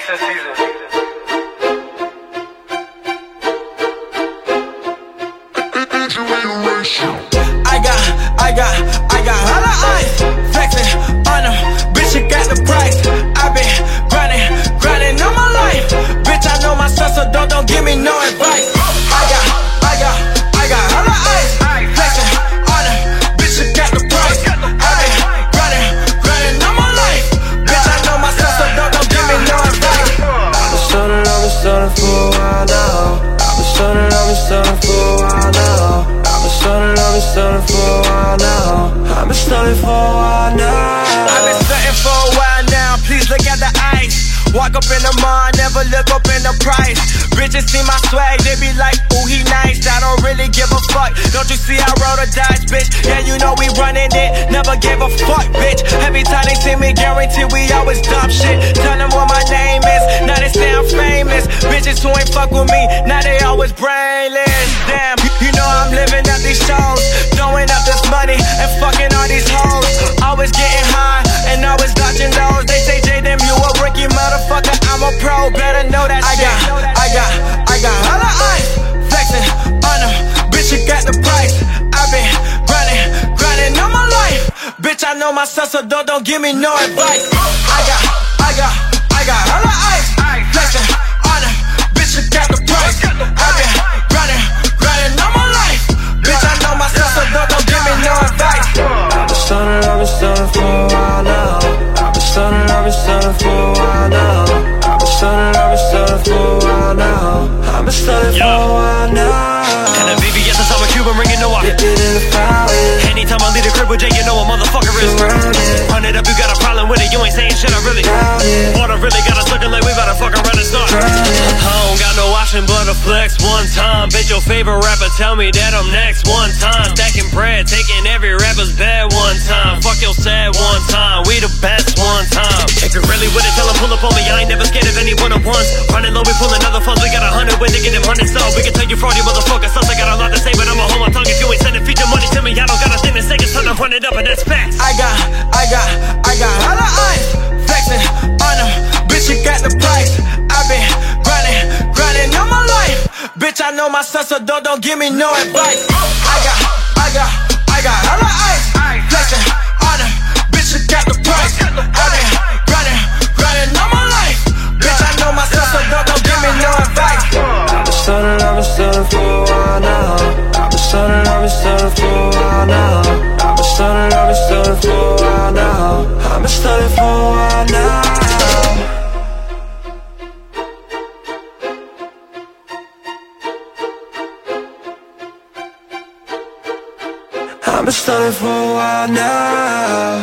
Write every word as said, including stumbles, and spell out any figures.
Jason season. I got, I got, I got hella ice, flexing on them, bitch, you got the price. I been grinding, grinding all my life, bitch, I know my stuff, so don't, don't give me no advice. I got, I got, I got hella ice, flexing on them, bitch, you got the price. I been grinding, grinding all my life, bitch, I know my stuff, so don't, don't give me no advice. I've been stunning, I've been stunning for a while now. I've been stunning, I've been stunning for a while now. I've been stunning, I've been stunning for a while now. I've been stunning for a while now. I've been stunting for a while now, please look at the ice. Walk up in the mall, never look up in the price. Bitches see my swag, they be like, ooh, he nice. I don't really give a fuck, don't you see I roll the dice, bitch? Yeah, you know we running it, never gave a fuck, bitch. Every time they see me, guarantee we always dump shit. Tell them what my name is, now they say I'm famous. Bitches who ain't fuck with me, now they always brainless. Damn, you know I'm living at these shows, throwing up this money and fucking all these hoes. Always getting high and always dodging those. They say, J-Dem, you a rookie motherfucker, I'm a pro, better know that shit. I got, I got, I got hella ice, flexing on them, bitch, you got the price. I been grinding, grinding all my life, bitch, I know my stuff, so don't, don't give me no advice. I got, I got, I got hella ice, flexing on them, bitch, you got the price. I been grinding, grinding all my life, bitch, I know my stuff, so don't, don't give me no advice. I've been stunning, I've been stunning for a while now. I've been stunning, I've been stunning for a while now. I've been stunning, I've been stunning for a while now. I've been stunning for a while now. And the V V S is on my Cuban ringing no Get it in the foul, yeah. Anytime I leave the crib with Jay, you know a motherfucker is Surrounded. Run it up, you got a problem with it, you ain't saying shit, I really Doubt it. Water really got us looking like we about to fuck around and start. I don't got no option but to flex one time. Bitch, your favorite rapper, tell me that I'm next one time. Stacking bread, taking every rapper's bed one time. Fuck your sad one time, we the best one time. If you're really with it, tell them pull up on me, I ain't never scared of anyone at once. Running low, we pulling other funds, we got a hundred with nigga them hundred so we can tell you fraud, you motherfuckers. Sus, I got a lot to say, but I'ma hold my tongue. If you ain't sending feature money to me, I don't got a thing to say, it's time to run it up, and that's facts. I got, I got, I got hella ice, flexing on them, bitch, you got the price. I been grinding, grinding all my life, bitch, I know my stuff, so don't, don't give me no advice. I got, I got, I got hella ice, flexing on them, bitch, you got the price. I been grinding, grinding all my life, bitch, I know my stuff, so don't, don't give me no advice. I've been stunning, I've been stunning for a while now. I've been stunning, I've been stunning for a while now. I've been stunning, I've been stunning for a while now. I've been stunning for a while now. I've been stunning for a while now.